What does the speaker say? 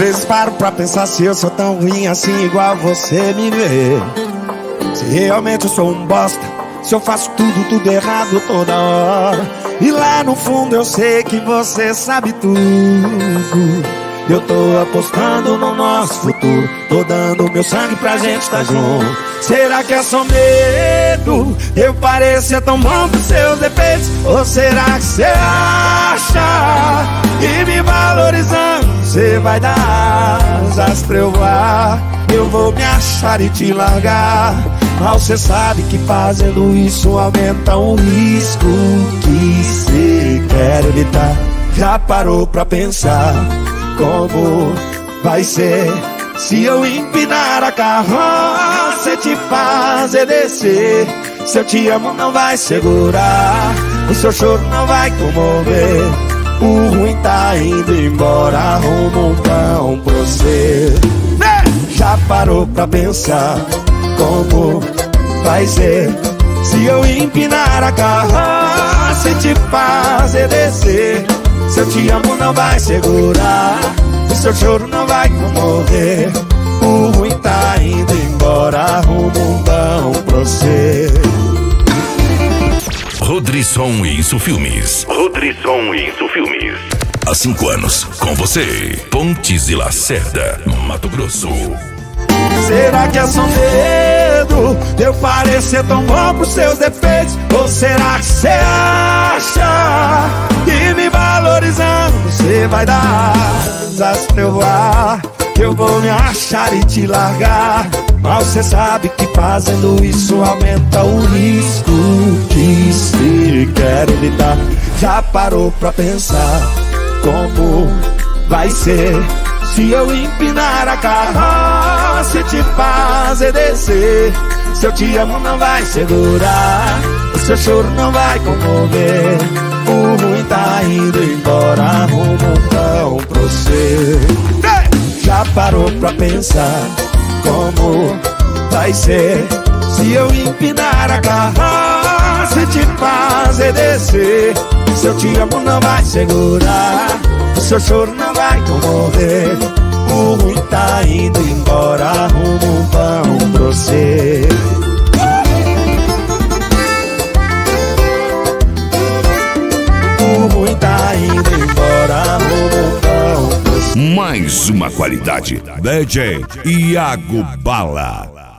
vezes paro pra pensar se eu sou tão ruim assim igual você me vê. Se realmente eu sou um bosta, se eu faço tudo errado toda hora. E lá no fundo eu sei que você sabe tudo. Eu tô apostando no nosso futuro, tô dando meu sangue pra gente tá junto. Será que é só medo? Eu parecer tão bom com seus defeitos? Ou será que você acha que me valorizando você vai dar asas pra eu voar? Eu vou me achar e te largar, mas você sabe que fazendo isso aumenta o risco que você quer evitar. Já parou pra pensar como vai ser se eu empinar a carroça e te fazer descer? Se eu te amo não vai segurar, o seu choro não vai comover. O ruim tá indo embora, arruma um pão pra você. Já parou pra pensar como vai ser se eu empinar a carroça e te fazer descer? Se eu te amo não vai segurar, o seu choro não vai comover. O ruim tá indo embora, arruma um pão pra você. Rodrisson Isso Filmes. Rodrisson Isso Filmes. Há 5 anos, com você, Pontes e Lacerda, Mato Grosso. Será que é só medo de eu parecer tão bom pros seus defeitos? Ou será que você acha que me valorizando você vai dar asas pra eu voar? Que eu vou me achar e te largar, mas você sabe que fazendo isso aumenta o risco que se quer evitar. Já parou pra pensar como vai ser se eu empinar a carroça e te fazer descer? Se eu te amo não vai segurar, o seu choro não vai comover. O ruim tá indo embora, arruma um pão pra você. Já parou pra pensar como vai ser se eu empinar a carroça e te fazer descer? Se eu te amo não vai segurar, o seu choro não vai comover. O ruim tá indo embora, arruma um pão pra você. O ruim tá indo embora, arruma um pão pra você. Mais uma qualidade, DJ Iago Bala.